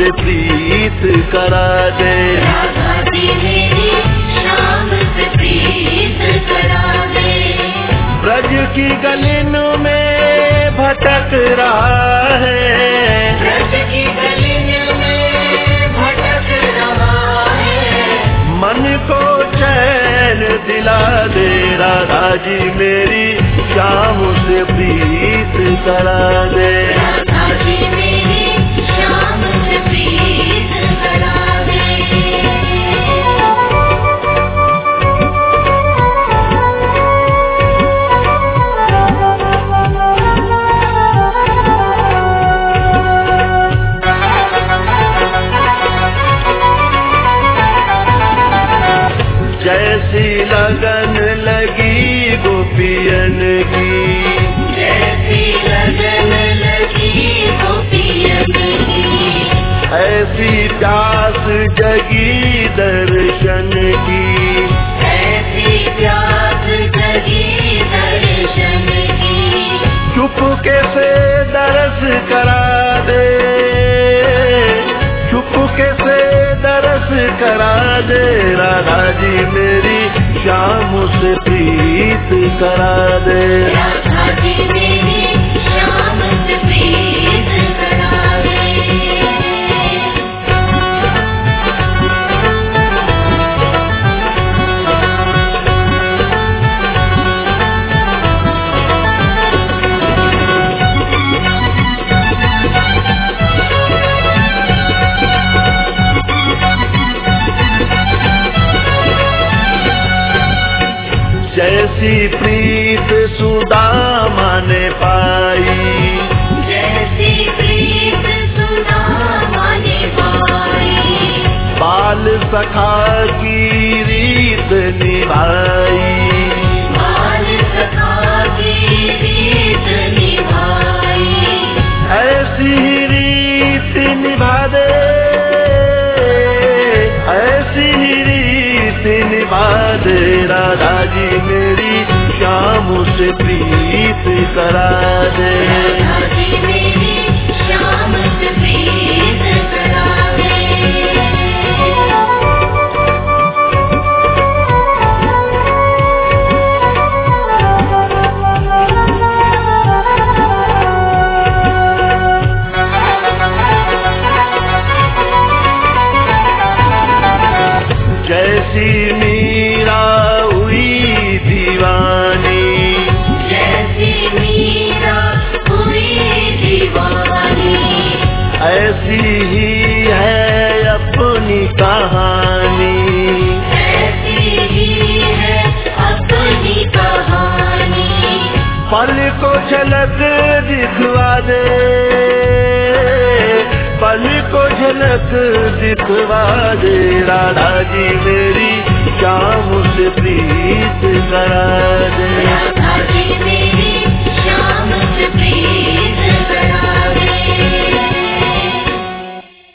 से प्रीत करा दे। राधा जी मेरी श्याम से प्रीत करा दे। ब्रज की गलियों में भटक रहा है, ब्रज की गलियों में भटक रहा है। मन को चैन दिला दे। राधा जी मेरी श्याम से प्रीत करा दे। राधा जी मेरी श्याम से प्रीत करा दे। जैसी लगन लगी गोपियन की, जैसी लगन लगी गोपियन की। ऐसी प्यास जगी दर्शन की, ऐसी प्यास जगी दर्शन की। चुपके से दरस करा दे, चुपके से दरस करा दे। राधा जी मेरी श्याम से प्रीत करा दे। राधा जी मेरी श्याम से प्रीत करा दे। जैसी प्रीत सुदामा ने पाई, जैसी प्रीत सुदामा ने पाई। बाल सखा की रीत निभाई, बाल सखा की रीत निभाई। ऐसी ही रीत निभा दे, ऐसी ही रीत निभा दे। राधा जी मेरी श्याम से प्रीत करा दे। राधा जी मेरी श्याम से प्रीत करा दे। जैसी मीरा हुई दीवानी, जैसी मीरा हुई दीवानी। ऐसी ही है अपनी कहानी, ऐसी ही है अपनी कहानी। पल को झलक दिखवा दे, पल को झलक दिखवा दे। राधा जी मेरी श्याम से प्रीत करा दे। राधा जी